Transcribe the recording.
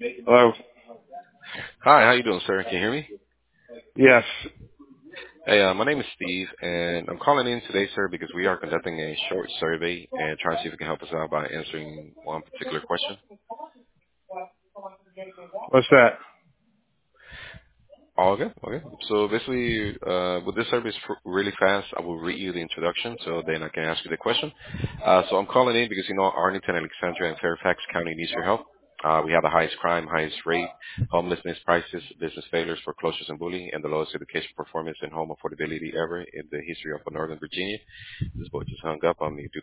Hello. Hi, how you doing, sir? Can you hear me? Yes. Hey, my name is Steve, and I'm calling in today, sir, because we are conducting a short survey and trying to see if you can help us out by answering one particular question. What's that? Oh, okay, okay. So basically, with this service really fast, I will read you the introduction, so then I can ask you the question. So I'm calling in because, Arlington, Alexandria, and Fairfax County needs your help. We have the highest crime, highest rate, homelessness prices, business failures, foreclosures, and bullying, and the lowest education performance and home affordability ever in the history of Northern Virginia. This boy just hung up on me.